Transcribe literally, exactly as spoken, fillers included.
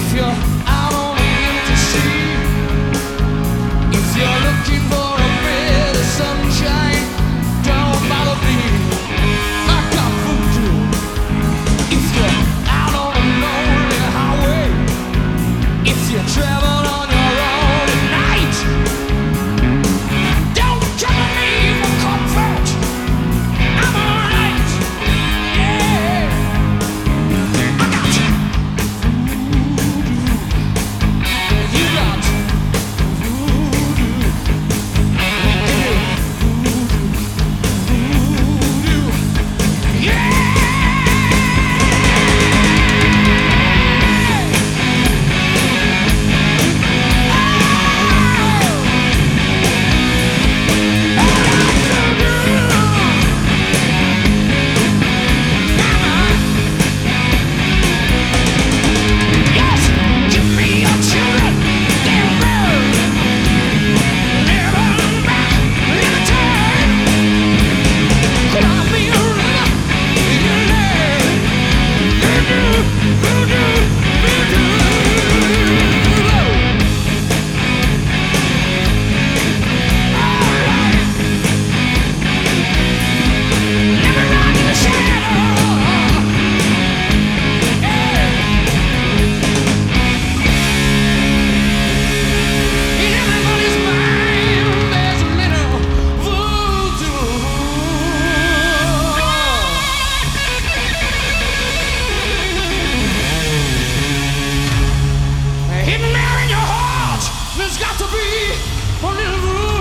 If you're out on an empty sea, if you're looking for a bit of sunshine, don't bother me. I got voodoo. If you're out on a lonely highway, if you travel on your own at night, don't come to me for comfort. I'm alright. Yeah. I got you. You got hidden there in your heart, there's got to be a little room.